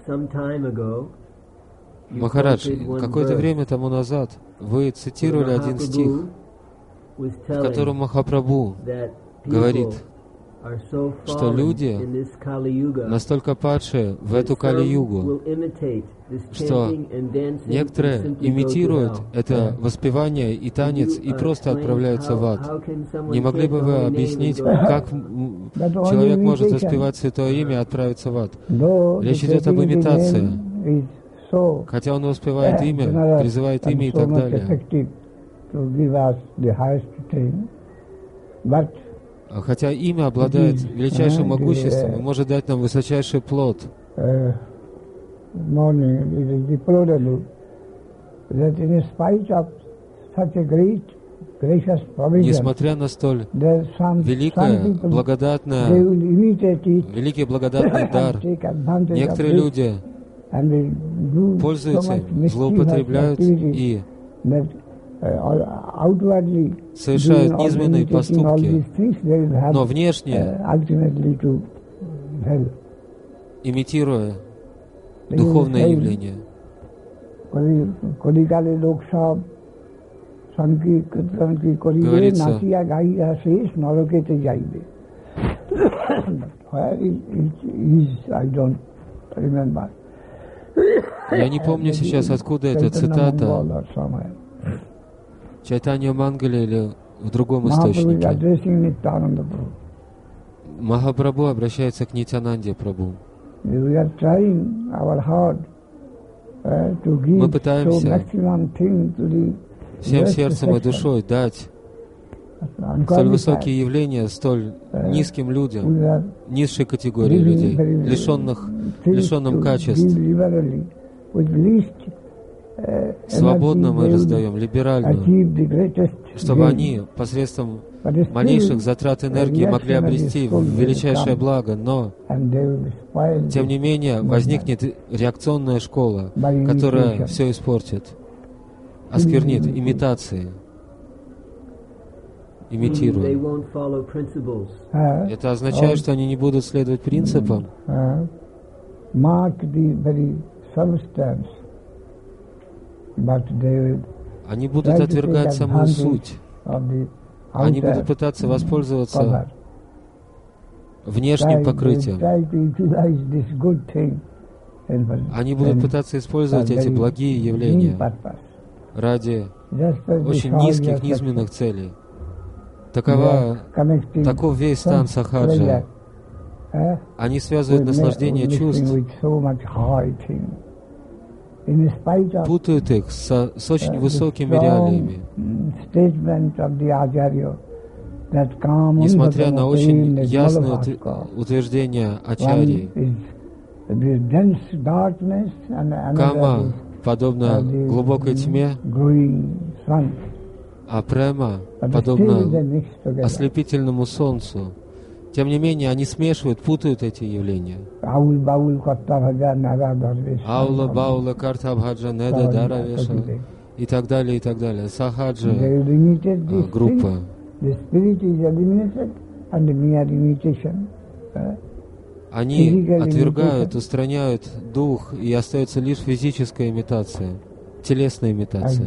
Махарадж, какое-то время тому назад вы цитировали один стих, в котором Махапрабху говорит, что люди настолько падшие в эту Кали-югу, что некоторые имитируют это воспевание и танец и просто отправляются в ад. Не могли бы вы объяснить, как человек может воспевать Святое Имя и отправиться в ад? Речь идет об имитации. Хотя он воспевает имя, призывает имя и так далее. Хотя имя обладает величайшим могуществом и может дать нам высочайший плод. Несмотря на столь великий благодатный дар, некоторые люди пользуются, злоупотребляют и совершают низменные поступки, но внешне, имитируя духовное явление. Говорится, я не помню сейчас, откуда эта цитата, Чайтанья Мангали или в другом источнике. Махапрабху обращается к Нитьянанде Прабху. Мы пытаемся всем сердцем и душой дать столь высокие явления столь низким людям, низшей категории людей, лишенным качеств. Свободно мы раздаем, либерально, чтобы они посредством малейших затрат энергии могли обрести величайшее благо, но, тем не менее, возникнет реакционная школа, которая все испортит, осквернит имитации, имитируя. Это означает, что они не будут следовать принципам, они будут отвергать саму суть. Они будут пытаться воспользоваться внешним покрытием. Они будут пытаться использовать эти благие явления ради очень низких, низменных целей. Таков весь стан сахаджа. Они связывают наслаждение чувств, путают их с очень высокими реалиями. Несмотря на очень ясное утверждение Ачарьи, кама подобна глубокой тьме, а према подобна ослепительному солнцу. Тем не менее, они смешивают, путают эти явления. Аула, баула, карта, бхаджа, неда, даравеша и так далее. Сахаджа группа. Они отвергают, устраняют дух, и остается лишь физическая имитация, телесная имитация.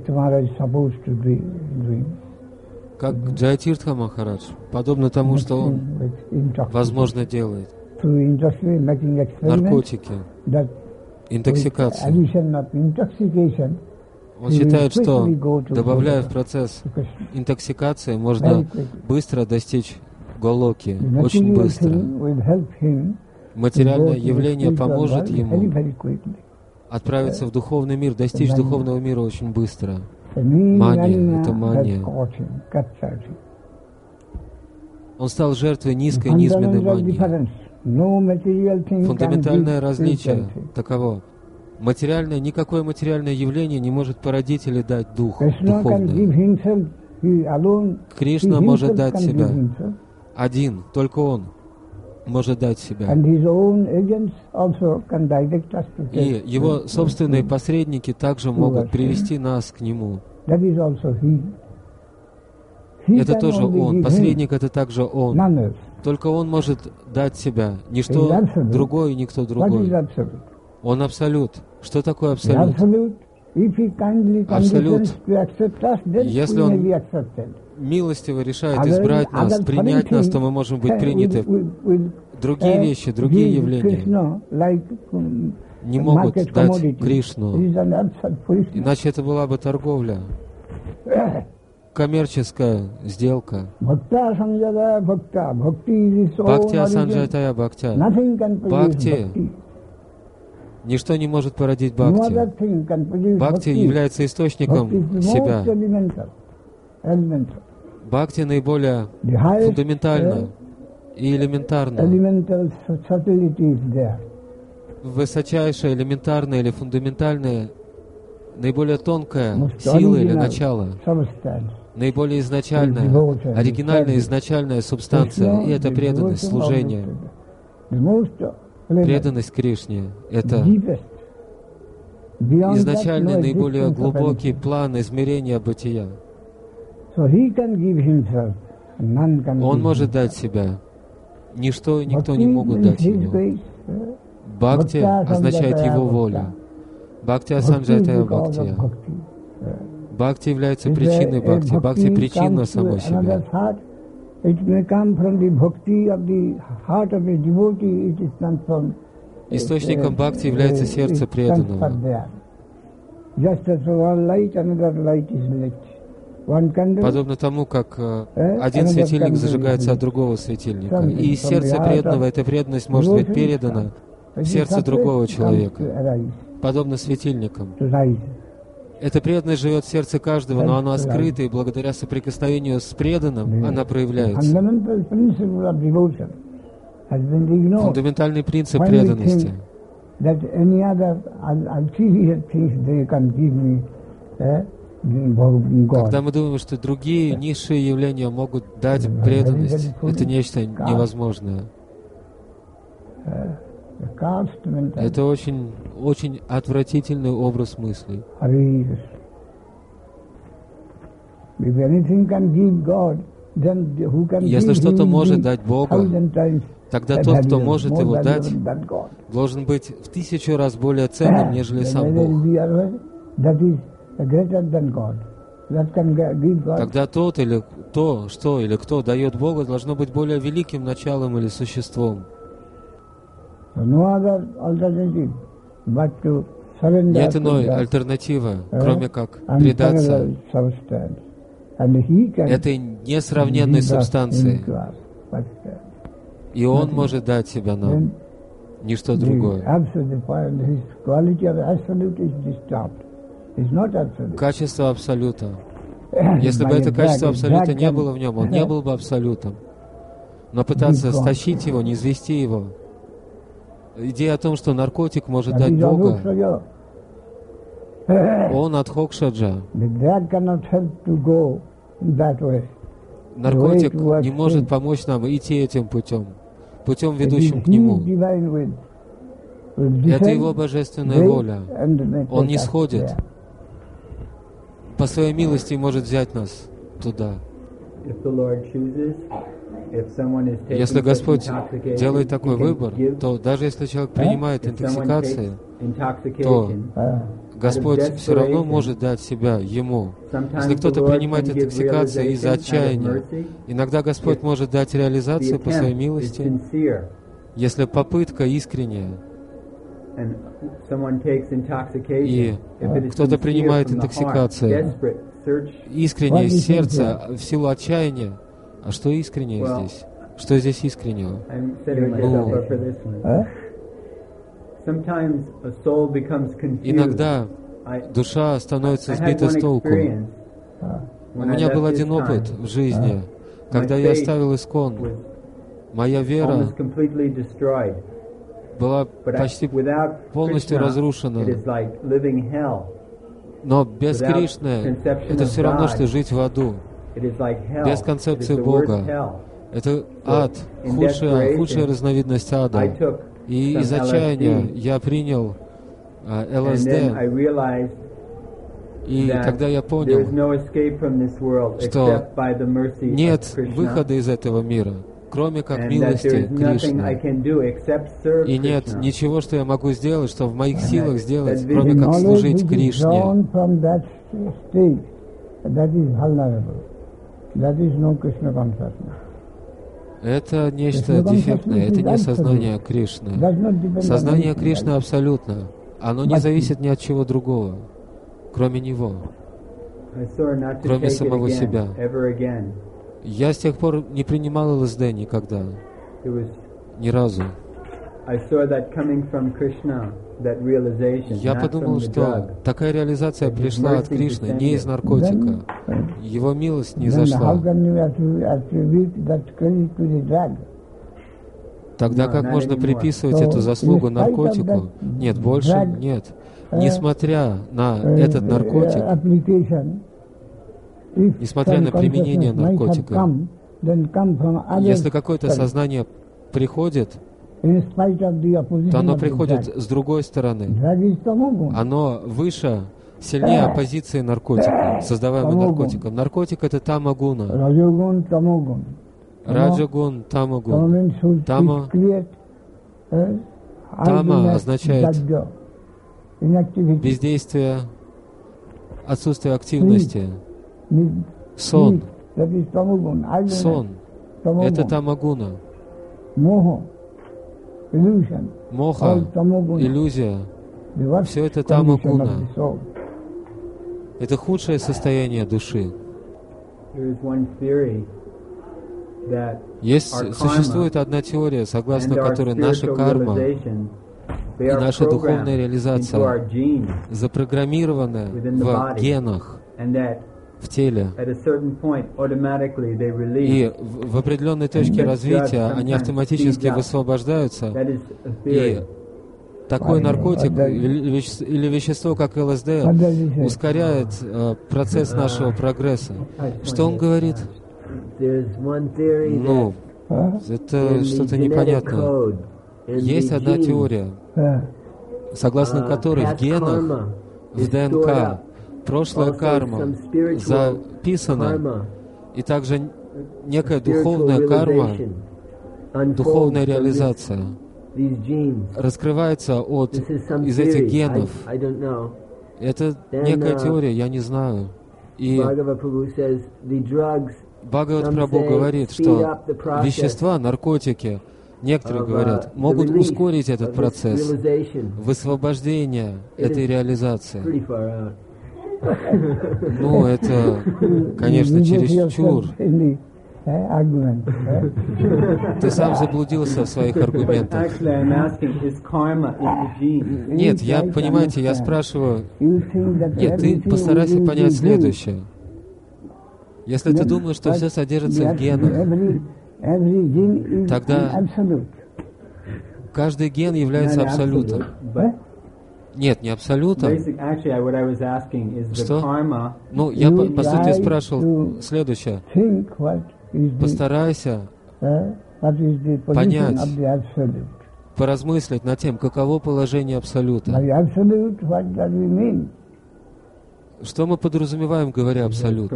Как Джайатиртха Махарадж, подобно тому, что он, возможно, делает. Наркотики, интоксикация. Он считает, что, добавляя в процесс интоксикации, можно быстро достичь голоки, очень быстро. Материальное явление поможет ему отправиться в духовный мир, достичь духовного мира очень быстро. Мания — это мания. Он стал жертвой низкой, низменной мании. Фундаментальное различие таково. Никакое материальное явление не может породить или дать дух духовный. Кришна может дать себя. Один, только Он может дать себя. И Его собственные посредники также могут привести нас к Нему. Это тоже Он. Посредник — это также Он. Только Он может дать себя. Ничто другое, никто другой. Он абсолют. Что такое абсолют? Абсолют. Если Он милостиво решает избрать нас, принять нас, то мы можем быть приняты. Другие вещи, другие явления не могут дать Кришну. Иначе это была бы торговля, коммерческая сделка. Бхакти асанджатая бхактя. Бхакти. Ничто не может породить бхакти. Бхакти является источником себя. Бхакти наиболее фундаментально и элементарно. Высочайшая, элементарная или фундаментальная, наиболее тонкая сила или начало, наиболее изначальная, оригинальная изначальная субстанция, и это преданность, служение. Преданность Кришне — это изначальный, наиболее глубокий план измерения бытия. Он может дать себя. Ничто и никто не могут дать ему. Бхакти означает Его волю. Бхакти асанджатая бхактия. Бхакти является причиной бхакти. Бхакти — причина самой себя. Источником бхакти является сердце преданного. Подобно тому, как один светильник зажигается от другого светильника. И из сердца преданного эта преданность может быть передана в сердце другого человека, подобно светильникам. Эта преданность живет в сердце каждого, но она скрыта, и благодаря соприкосновению с преданным она проявляется. Фундаментальный принцип преданности. Когда мы думаем, что другие низшие явления могут дать преданность, это нечто невозможное. Это очень, очень отвратительный образ мыслей. Если что-то может дать Бога, тогда тот, кто может его дать, должен быть в 1000 раз более ценным, нежели сам Бог. Тогда тот или то, что или кто дает Бога, должно быть более великим началом или существом. Нет иной альтернативы, кроме как предаться этой несравненной субстанции. И Он может дать себя нам, ничто другое. Качество Абсолюта. Если бы это качество Абсолюта не было в нем, Он не был бы Абсолютом. Но пытаться стащить его, не извести его. Идея о том, что наркотик может дать Бога, он адхокшаджа. Наркотик не может помочь нам идти этим путем, ведущим к Нему. Это Его божественная воля. Он не сходит. По Своей милости может взять нас туда. Если Господь делает такой выбор, то даже если человек принимает интоксикации, то Господь все равно может дать себя ему. Если кто-то принимает интоксикации из-за отчаяния, иногда Господь может дать реализацию по Своей милости, если попытка искренняя. И кто-то принимает интоксикацию искренне из сердца в силу отчаяния. А что искреннее здесь? Что здесь искреннего? Иногда душа становится сбита с толку. У меня был один опыт в жизни, когда я оставил Искон. Моя вера была почти полностью разрушена. Но без Кришны это все равно, что жить в аду. Без концепции Бога. Это ад, худшая разновидность ада. И из отчаяния я принял ЛСД. И тогда я понял, что нет выхода из этого мира. кроме как милости Кришны. И нет ничего, что я могу сделать, что в моих силах сделать, кроме как служить Кришне. Это нечто дефектное, это не сознание Кришны. Сознание Кришны абсолютно. Оно не зависит ни от чего другого, кроме Него, кроме самого себя. Я с тех пор не принимал ЛСД никогда, ни разу. Я подумал, что такая реализация пришла от Кришны, не из наркотика. Его милость не зашла. Тогда как можно приписывать эту заслугу наркотику? Нет, больше нет. Несмотря на этот наркотик, несмотря на применение наркотика, если какое-то сознание приходит, то оно приходит с другой стороны. Оно выше, сильнее оппозиции наркотика, создаваемого наркотиком. Наркотик — это тамагуна. Раджагун, тамагун. Тама означает бездействие, отсутствие активности. Сон. Сон. Это тамагуна. Моха, иллюзия. Все это тамагуна. Это худшее состояние души. Существует одна теория, согласно которой наша карма и наша духовная реализация запрограммированы в генах, в теле. И в определенной точке развития они автоматически высвобождаются. И такой наркотик или вещество, как ЛСД, ускоряет процесс нашего прогресса. Что он говорит? Ну, это что-то непонятное. Есть одна теория, согласно которой в генах, в ДНК, прошлая карма записана, и также некая духовная карма, духовная реализация раскрывается из этих генов. Это некая теория, я не знаю. И Бхагават Прабху говорит, что вещества, наркотики, некоторые говорят, могут ускорить этот процесс высвобождения этой реализации. Ну, это, конечно, чересчур. Ты сам заблудился в своих аргументах. Нет, понимаете, я спрашиваю... Нет, ты постарайся понять следующее. Если ты думаешь, что все содержится в генах, тогда каждый ген является абсолютом. Нет, не абсолютом. Что? Ну, я по сути спрашивал следующее. Постарайся понять, поразмыслить над тем, каково положение Абсолюта. Что мы подразумеваем, говоря Абсолют?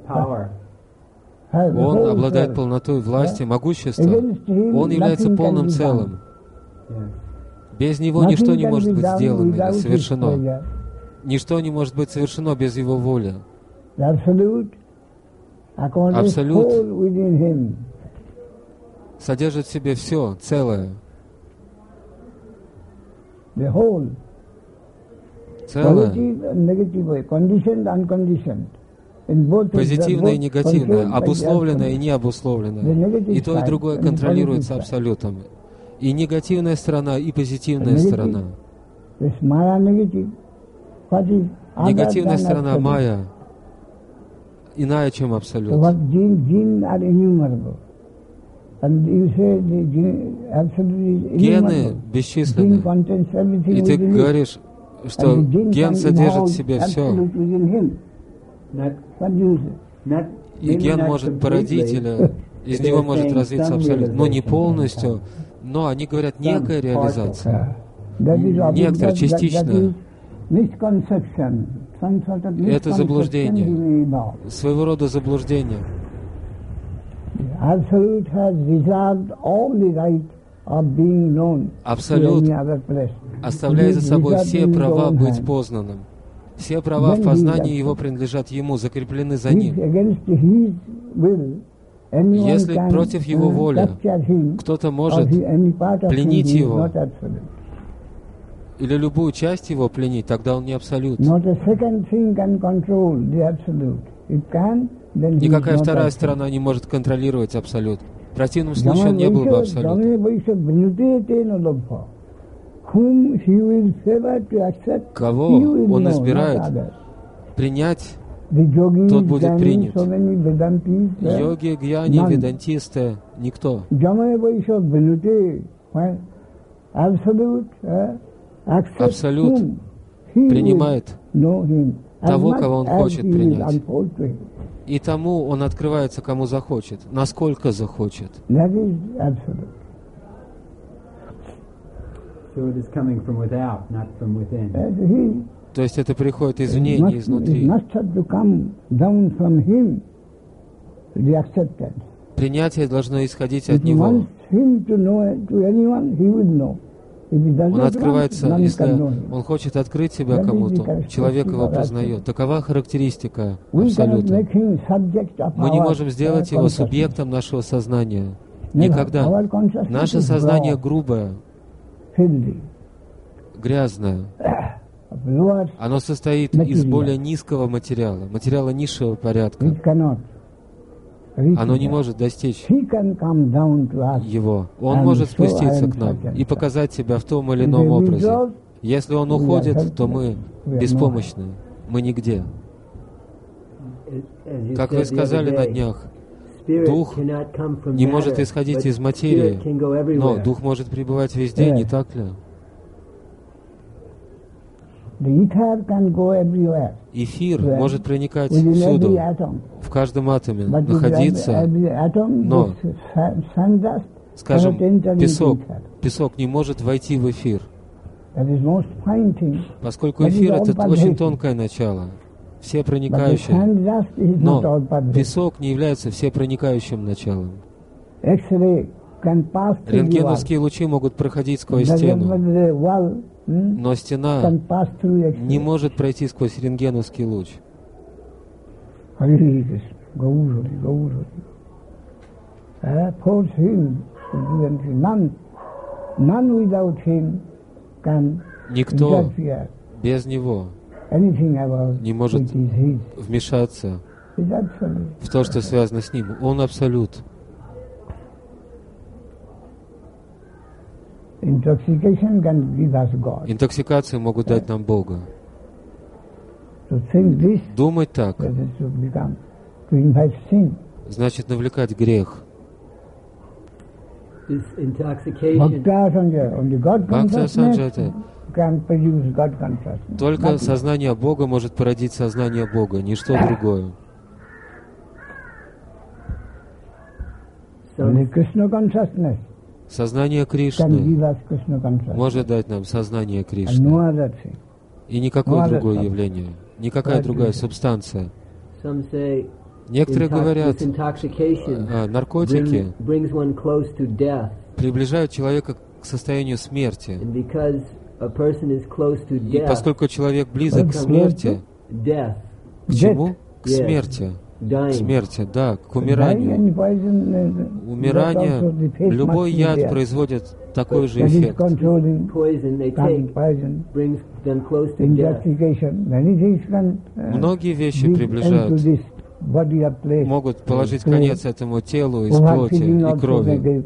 Он обладает полнотой власти, могущества. Он является полным целым. Без Него ничто не может быть сделано или совершено. Ничто не может быть совершено без Его воли. Абсолют содержит в себе все, целое. Целое. Позитивное и негативное, обусловленное и необусловленное. И то, и другое контролируется Абсолютом. И негативная сторона, и позитивная сторона. Негативная сторона майя иная, чем Абсолют. Гены бесчисленны. И ты говоришь, что ген содержит в себе все. И ген может породить, или из него может развиться Абсолют. Но не полностью. Но они говорят, некая реализация. Некоторая, частичная. Это заблуждение. Своего рода заблуждение. Абсолют оставляет за собой все права быть познанным. Все права в познании Его принадлежат Ему, закреплены за Ним. Если против Его воли кто-то может пленить Его или любую часть Его пленить, тогда Он не абсолют. Никакая вторая сторона не может контролировать абсолют. В противном случае Он не был бы абсолютом. Кого Он избирает принять, тот будет принят. Йоги, гьяни, ведантисты, никто. Абсолют принимает того, кого он хочет принять. И тому он открывается, кому захочет, насколько захочет. То есть это приходит извне, не изнутри. Принятие должно исходить от Него. Он открывается, если он хочет открыть себя кому-то, человек его познает. Такова характеристика Абсолюта. Мы не можем сделать его субъектом нашего сознания. Никогда. Наше сознание грубое, грязное. Оно состоит из более низкого материала, материала низшего порядка. Оно не может достичь его. Он может спуститься к нам и показать себя в том или ином образе. Если он уходит, то мы беспомощны, мы нигде. Как вы сказали на днях, Дух не может исходить из материи, но Дух может пребывать везде, не так ли? Эфир может проникать всюду, в каждом атоме, находиться, но, скажем, песок не может войти в эфир, поскольку эфир — это очень тонкое начало, всепроникающее, но песок не является всепроникающим началом. Рентгеновские лучи могут проходить сквозь стену, но стена не может пройти сквозь рентгеновский луч. Никто без него не может вмешаться в то, что связано с ним. Он абсолют. Интоксикации могут дать нам Бога. Думать так значит навлекать грех. Бхакти Санджата. Только сознание Бога может породить сознание Бога, ничто другое. Сознание Кришны может дать нам сознание Кришны. И никакое другое явление, никакая другая субстанция. Некоторые говорят, наркотики приближают человека к состоянию смерти. И поскольку человек близок к смерти, к чему? К смерти. К смерти, да, к умиранию. Умирание, любой яд производит такой же эффект. Многие вещи приближают, могут положить конец этому телу из плоти и крови.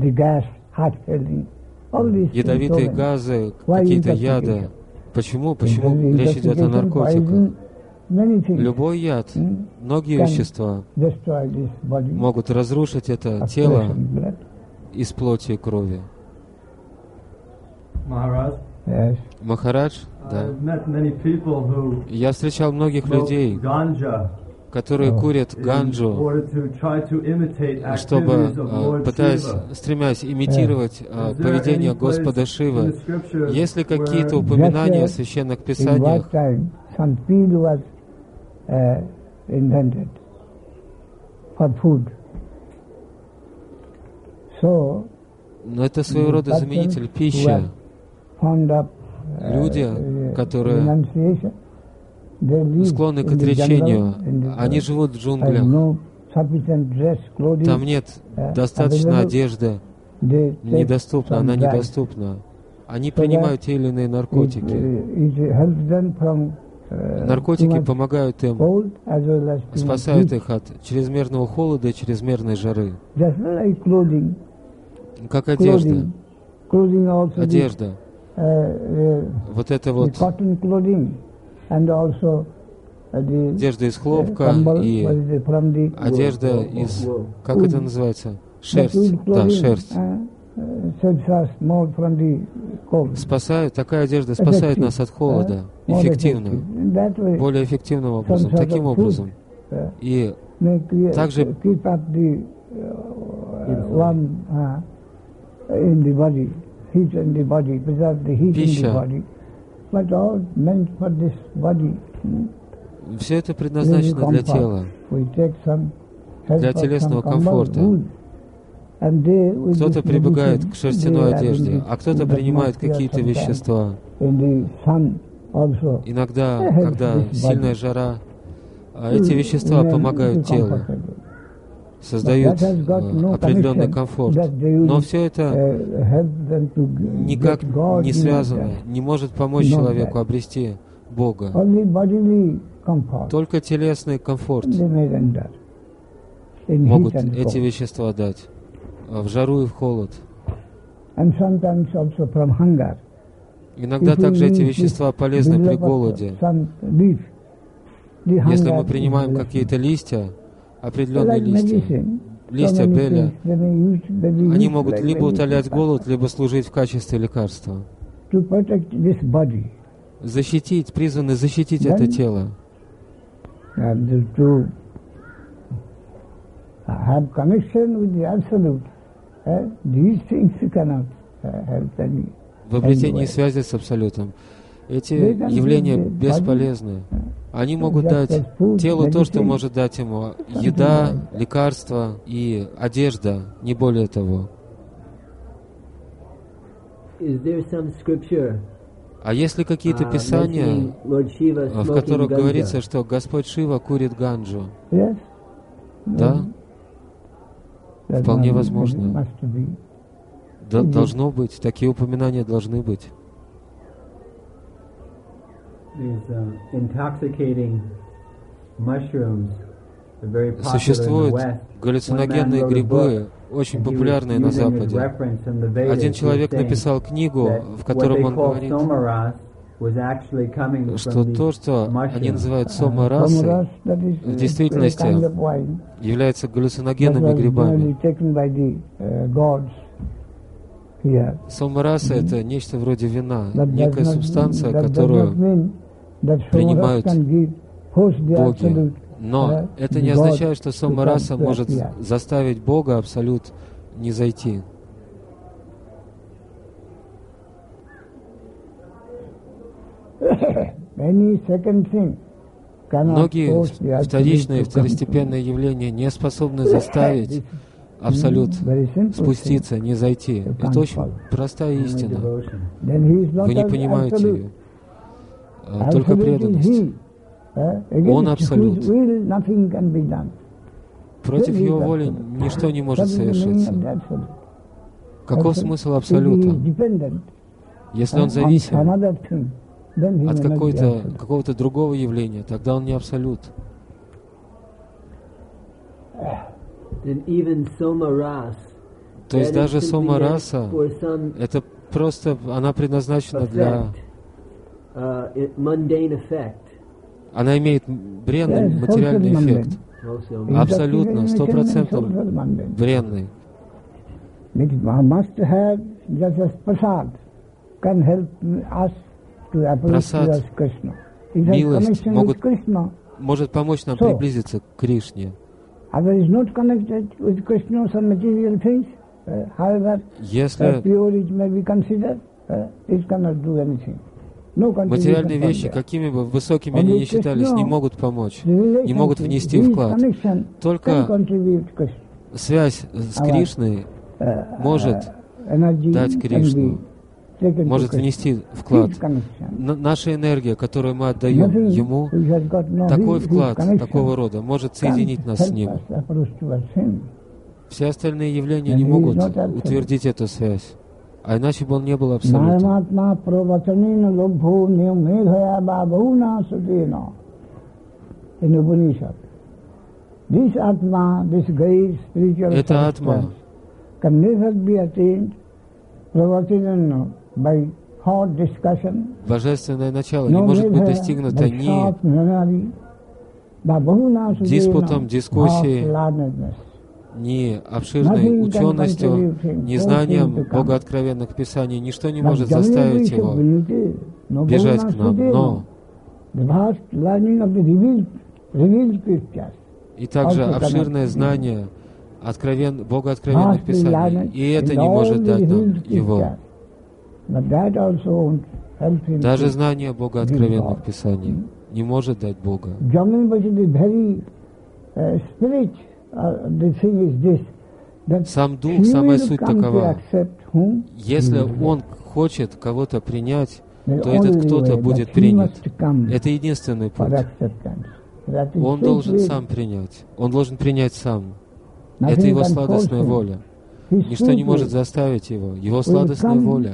Ядовитые газы, какие-то яды. Почему? Почему речь идет о наркотиках? Любой яд, многие вещества могут разрушить это тело из плоти и крови. Махарадж, да. Я встречал многих людей, которые курят ганджу, чтобы, стремясь имитировать поведение Господа Шивы. Есть ли какие-то упоминания в священных писаниях So, Но это своего рода заменитель пищи. Люди, которые склонны к отречению, они живут в джунглях. Там нет достаточно одежды, недоступна, она недоступна. Они принимают те или иные наркотики. Наркотики помогают им, спасают их от чрезмерного холода и чрезмерной жары. Как одежда. Одежда. Вот это вот одежда из хлопка и одежда из, как это называется? Шерсть. Да, шерсть. Спасает, такая одежда спасает нас от холода. Эффективно. Более эффективным образом. Таким образом. И также пища. Все это предназначено для тела, для телесного комфорта. Кто-то прибегает к шерстяной одежде, а кто-то принимает какие-то вещества. Иногда, когда сильная жара, эти вещества помогают телу, создают определенный комфорт. Но все это никак не связано, не может помочь человеку обрести Бога. Только телесный комфорт могут эти вещества дать в жару и в холод. Иногда также эти вещества полезны при голоде. Если мы принимаем какие-то листья, определенные листья беля, они могут либо утолять голод, либо служить в качестве лекарства. Защитить, призваны защитить это тело. В обретении связи с Абсолютом. Эти явления бесполезны. Они могут дать телу то, что может дать ему еда, лекарства и одежда, не более того. А есть ли какие-то писания, в которых говорится, что Господь Шива курит ганджу? Да? Вполне возможно. Должно быть. Такие упоминания должны быть. Существуют галлюциногенные грибы, очень популярные на Западе. Один человек написал книгу, в котором он говорит, что то, что они называют сома-расой, в действительности является галлюциногенными грибами. Сома-раса — это нечто вроде вина, некая субстанция, которую принимают боги. Но это не означает, что сома-раса может заставить Бога, Абсолют, не зайти. Многие вторичные, второстепенные явления не способны заставить Абсолют спуститься, не зайти. Это очень простая истина. Вы не понимаете ее. Только преданность. Он Абсолют. Против его воли ничто не может совершиться. Каков смысл Абсолюта? Если он зависим от какого-то другого явления, тогда он не Абсолют. То есть даже сома-раса, это просто, она предназначена для... Она имеет бренный материальный эффект. Абсолютно, 100% бренный. Прасад, милость может помочь нам приблизиться к Кришне. Если материальные вещи, какими бы высокими они ни считались, не могут помочь, не могут внести вклад. Только связь с Кришной может дать Кришну, может внести вклад. Наша энергия, которую мы отдаем Ему, такой вклад, такого рода, может соединить нас с Ним. Все остальные явления не могут утвердить эту связь, а иначе бы Он не был абсолютным. Это атма. Божественное начало не может быть достигнуто ни диспутом, дискуссией, ни обширной ученостью, ни знанием богооткровенных писаний. Ничто не может заставить его бежать к нам. Но и также обширное знание богооткровенных писаний, и это не может дать нам его. Даже знание богооткровенных писаний не может дать Бога. Сам Дух, самая суть такова. Если Он хочет кого-то принять, то этот кто-то будет принят. Это единственный путь. Он должен сам принять. Он должен принять сам. Это Его сладостная воля. Ничто не может заставить Его. Его сладостная воля.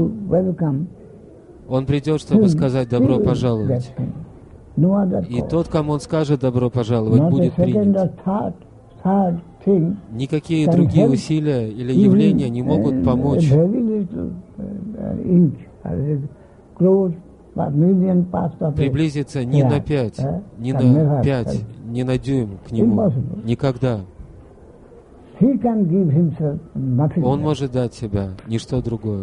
Он придет, чтобы сказать «добро пожаловать». И тот, кому Он скажет «добро пожаловать», будет принят. Никакие другие усилия или явления не могут помочь приблизиться ни на 5, ни на 5, ни на дюйм к Нему. Никогда. Он может дать себя, ничто другое.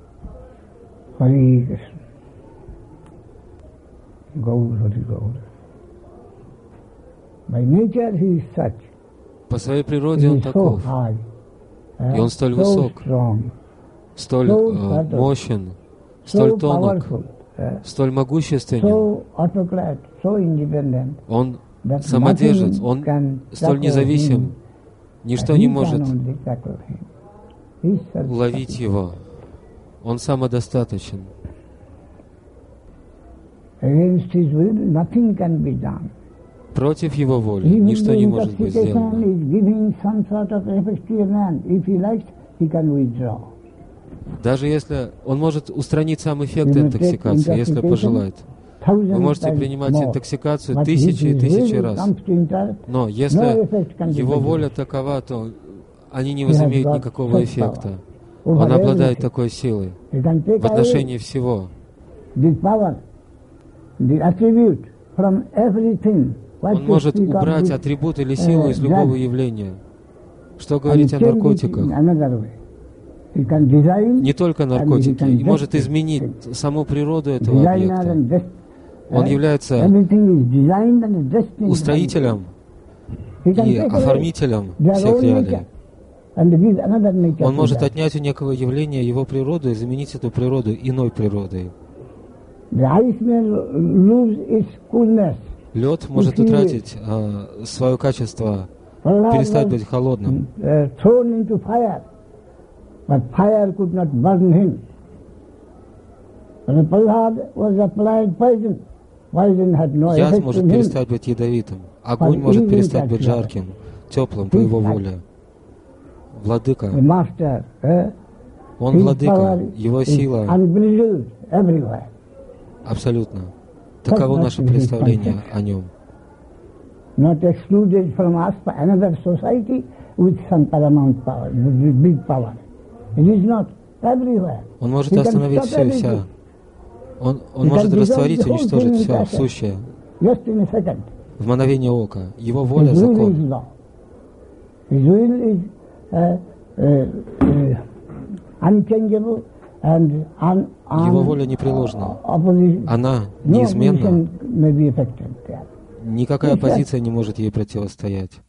По своей природе Он таков. И Он столь высок, столь мощен, столь тонок, столь могущественен. Он самодержец, Он столь независим. Ничто не может уловить Его. Он самодостаточен. Против Его воли ничто не может быть сделано. Даже если Он может устранить сам эффект интоксикации, если пожелает. Вы можете принимать интоксикацию тысячи и тысячи раз. Но если Его воля такова, то они не возымеют никакого эффекта. Он обладает такой силой в отношении всего. Он может убрать атрибут или силу из любого явления. Что говорить о наркотиках? Не только наркотики. И может изменить саму природу этого объекта. Он является устроителем и оформителем всех реалий. Он может отнять у некого явления его природу и заменить эту природу иной природой. Лед может утратить свое качество, перестать быть холодным. Яд может перестать быть ядовитым. Огонь может перестать быть жарким, теплым по Его воле. Владыка. Он владыка, Его сила абсолютно. Таково наше представление о Нем. Он может остановить все и вся. Он может растворить, уничтожить все сущее в мгновение ока. Его воля — закон. Его воля непреложна. Она неизменна. Никакая оппозиция не может ей противостоять.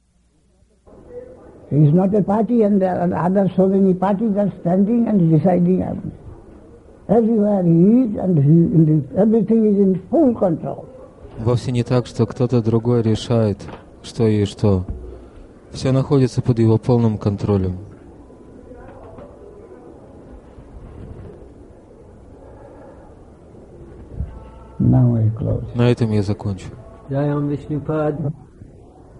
Вовсе не так, что кто-то другой решает, что и что. Все находится под Его полным контролем. На этом я закончу. Jayam Vishnupad.